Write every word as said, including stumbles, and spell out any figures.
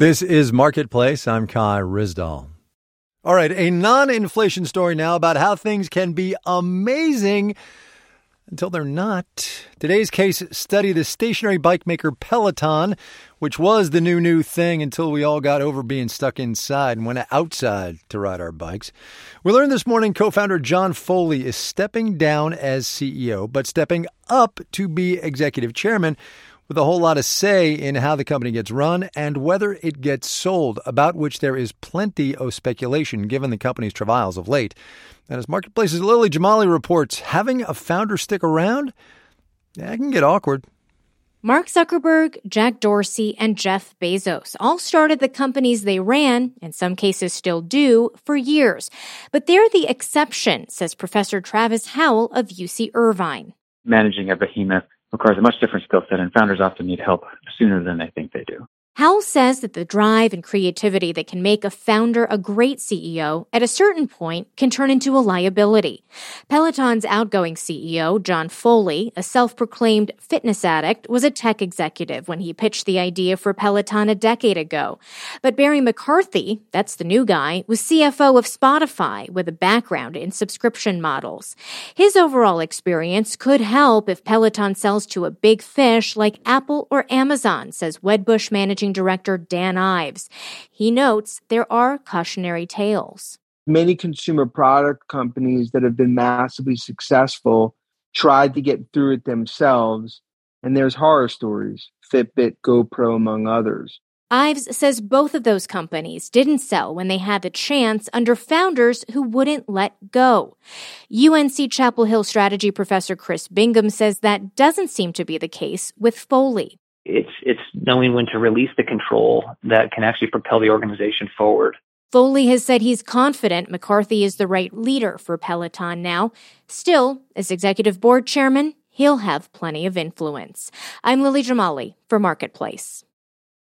This is Marketplace. I'm Kai Ryssdal. All right, a non-inflation story now about how things can be amazing until they're not. Today's case study the stationary bike maker Peloton, which was the new, new thing until we all got over being stuck inside and went outside to ride our bikes. We learned this morning co-founder John Foley is stepping down as C E O, but stepping up to be executive chairman, with a whole lot of say in how the company gets run and whether it gets sold, about which there is plenty of speculation given the company's travails of late. And as Marketplace's Lily Jamali reports, having a founder stick around, yeah, it can get awkward. Mark Zuckerberg, Jack Dorsey, and Jeff Bezos all started the companies they ran, in some cases still do, for years. But they're the exception, says Professor Travis Howell of U C Irvine. Managing a behemoth requires a much different skill set, and founders often need help sooner than they think they do. Howell says that the drive and creativity that can make a founder a great C E O at a certain point can turn into a liability. Peloton's outgoing C E O, John Foley, a self-proclaimed fitness addict, was a tech executive when he pitched the idea for Peloton a decade ago. But Barry McCarthy, that's the new guy, was C F O of Spotify with a background in subscription models. His overall experience could help if Peloton sells to a big fish like Apple or Amazon, says Wedbush managing director Dan Ives. He notes there are cautionary tales. Many consumer product companies that have been massively successful tried to get through it themselves, and there's horror stories, Fitbit, GoPro, among others. Ives says both of those companies didn't sell when they had the chance under founders who wouldn't let go. U N C Chapel Hill strategy professor Chris Bingham says that doesn't seem to be the case with Foley. It's it's knowing when to release the control that can actually propel the organization forward. Foley has said he's confident McCarthy is the right leader for Peloton now. Still, as executive board chairman, he'll have plenty of influence. I'm Lily Jamali for Marketplace.